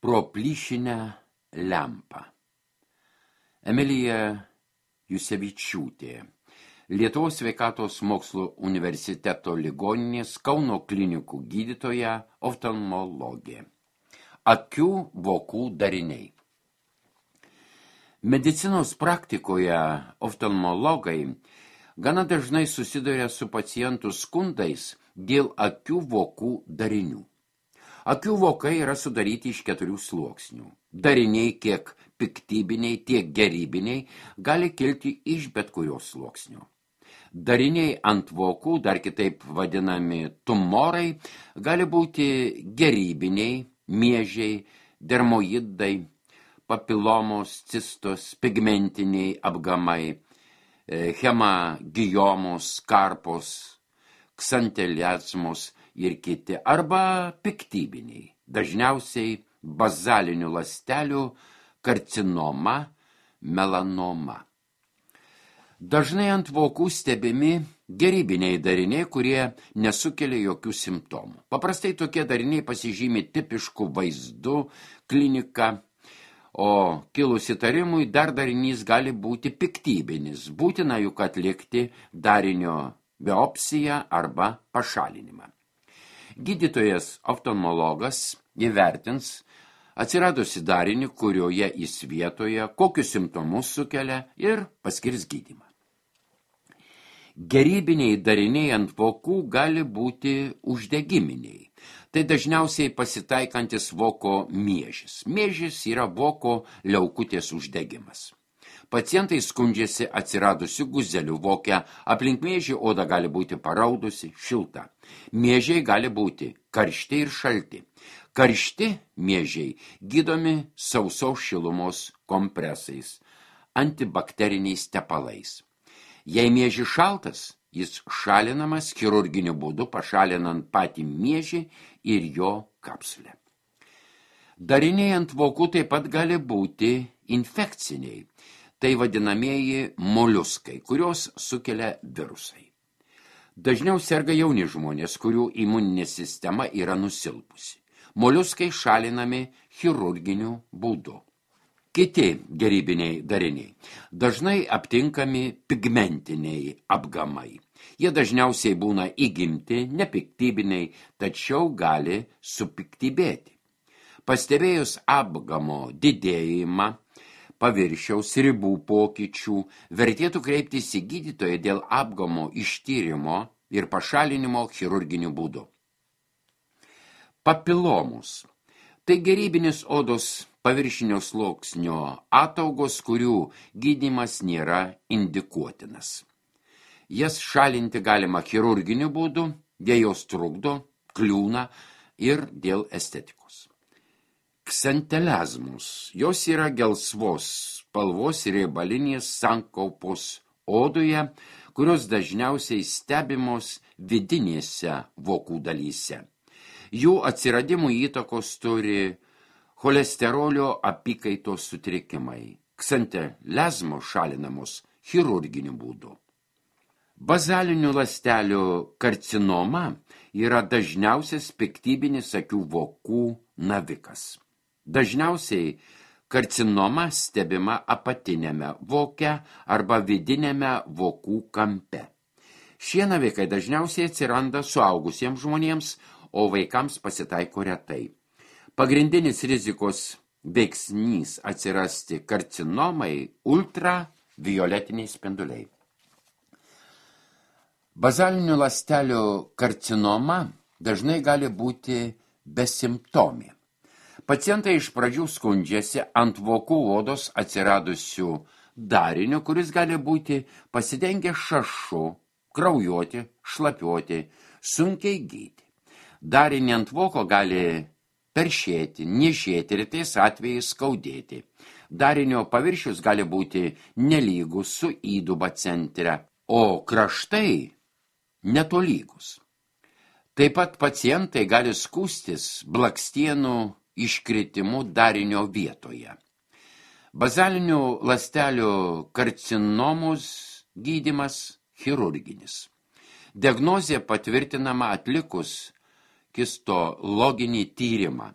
Pro plyšinę lempą. Emilija Jusevičiūtė, Lietuvos sveikatos mokslų universiteto ligoninės Kauno klinikų gydytoja, oftalmologė. Akių vokų dariniai. Medicinos praktikoje oftalmologai gana dažnai susiduria su pacientų skundais dėl akių vokų darinių. Akių vokai yra sudaryti iš 4 sluoksnių. Dariniai tiek piktybiniai, tiek gerybiniai gali kilti iš bet kurios sluoksnio. Dariniai ant vokų, dar kitaip vadinami tumorai, gali būti gerybiniai, miežiai, dermoidai, papilomos, cistos, pigmentiniai apgamai, hemagiomos, karpos, ksanteliazmos ir kiti, arba piktybiniai, dažniausiai bazalinių ląstelių karcinoma, melanoma. Dažnai ant vokų stebimi gerybiniai dariniai, kurie nesukelia jokių simptomų. Paprastai tokie dariniai pasižymi tipiškų vaizdų, klinika, o kilus įtarimui dar darinys gali būti piktybinis, būtina juk atlikti darinio biopsiją arba pašalinimą. Gydytojas oftalmologas įvertins atsiradusi darinį, kurioje jis vietoje, kokius simptomus sukelia ir paskirs gydymą. Gerybiniai dariniai ant vokų gali būti uždegiminiai. Tai dažniausiai pasitaikantis voko miežis. Miežis yra voko liaukutės uždegimas. Pacientai skundžiasi atsiradusių guzelių voke, aplink miežį oda gali būti paraudusi, šilta. Miežiai gali būti karšti ir šalti. Karšti miežiai gydomi sausos šilumos kompresais, antibakteriniais tepalais. Jei miežis šaltas, jis šalinamas chirurginiu būdu, pašalinant patį miežį ir jo kapsulę. Dariniai ant vokų taip pat gali būti infekciniai. Tai vadinamieji moliuskai, kurios sukelia virusai. Dažniau serga jauni žmonės, kurių imuninė sistema yra nusilpusi. Moliuskai šalinami chirurginiu būdu. Kiti gerybiniai dariniai. Dažnai aptinkami pigmentiniai apgamai. Jie dažniausiai būna įgimti, nepiktybiniai, tačiau gali supiktybėti. Pastebėjus apgamo didėjimą, paviršiaus ribų pokyčių, vertėtų kreiptis į gydytoją dėl apgamo ištyrimo ir pašalinimo chirurginiu būdu. Papilomus. Tai gerybinis odos paviršinio sluoksnio ataugos, kurių gydymas nėra indikuotinas. Jas šalinti galima chirurginiu būdu, jei jos trukdo, kliūna ir dėl estetikos. Ksanteliazmus. Jos yra gelsvos spalvos riebalinės sankaupos odoje, kurios dažniausiai stebimos vidinėse vokų dalyse. Jų atsiradimų įtakos turi cholesterolio apykaitos sutrikimai. Ksanteliazmo šalinamos chirurginiu būdu. Bazalinių ląstelių karcinoma yra dažniausias piktybinis akių vokų navikas. Dažniausiai karcinoma stebima apatinėme voke arba vidinėme vokų kampe. Šie navikai dažniausiai atsiranda suaugusiems žmonėms, o vaikams pasitaiko retai. Pagrindinis rizikos veiksnys atsirasti karcinomai ultravioletiniai spinduliai. Bazalinių ląstelių karcinoma dažnai gali būti besimptomė. Pacientai iš pradžių skundžiasi ant vokų odos atsiradusių darinių, kuris gali būti pasidengę šašu, kraujuoti, šlapiuoti, sunkiai gydyti. Darinį ant voko gali peršėti, niežėti ir tais atvejais skaudėti. Darinio paviršius gali būti nelygus su įduba centre, o kraštai netolygus. Taip pat pacientai gali skųstis blakstienų iškritimu darinio vietoje. Bazalinių ląstelių karcinomos gydymas chirurginis. Diagnozė patvirtinama atlikus histologinį tyrimą.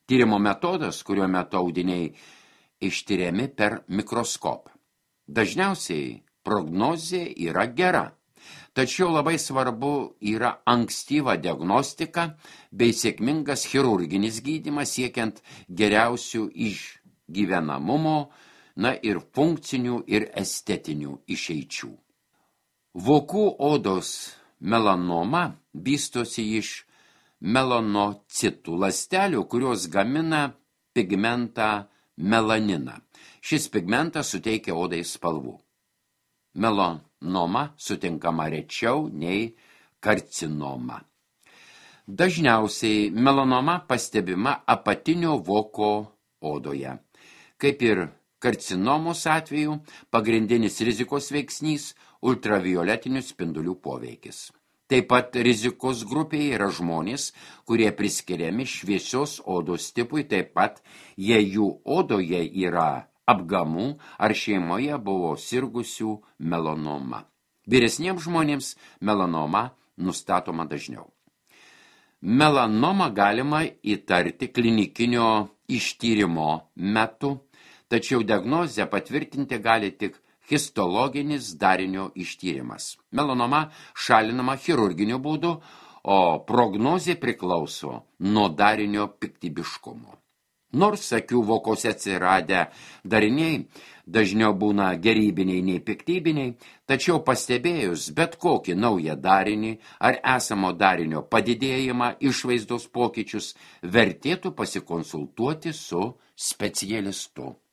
Tyrimo metodas, kurio metu audiniai ištiriami per mikroskopą. Dažniausiai prognozė yra gera, tačiau labai svarbu yra ankstyva diagnostika bei sėkmingas chirurginis gydymas siekiant geriausių išgyvenamumo, ir funkcinių ir estetinių išeičių. Vokų odos melanoma vystosi iš melanocitų ląstelių, kurios gamina pigmentą melaniną. Šis pigmentas suteikia odai spalvų. Melanoma sutinkama rečiau nei karcinoma. Dažniausiai melanoma pastebima apatinio voko odoje. Kaip ir karcinomos atveju, pagrindinis rizikos veiksnys – ultravioletinių spindulių poveikis. Taip pat rizikos grupėje yra žmonės, kurie priskiriami šviesios odos tipui, taip pat jei jų odoje yra apgamų ar šeimoje buvo sirgusių melanoma. Vyresniems žmonėms melanoma nustatoma dažniau. Melanomą galima įtarti klinikinio ištyrimo metu, tačiau diagnozę patvirtinti gali tik histologinis darinio ištyrimas. Melanoma šalinama chirurginiu būdu, o prognozė priklauso nuo darinio piktybiškumo. Nors akių vokose atsiradę dariniai dažniau būna gerybiniai nei piktybiniai, tačiau pastebėjus bet kokį naują darinį ar esamo darinio padidėjimą, išvaizdos pokyčius, vertėtų pasikonsultuoti su specialistu.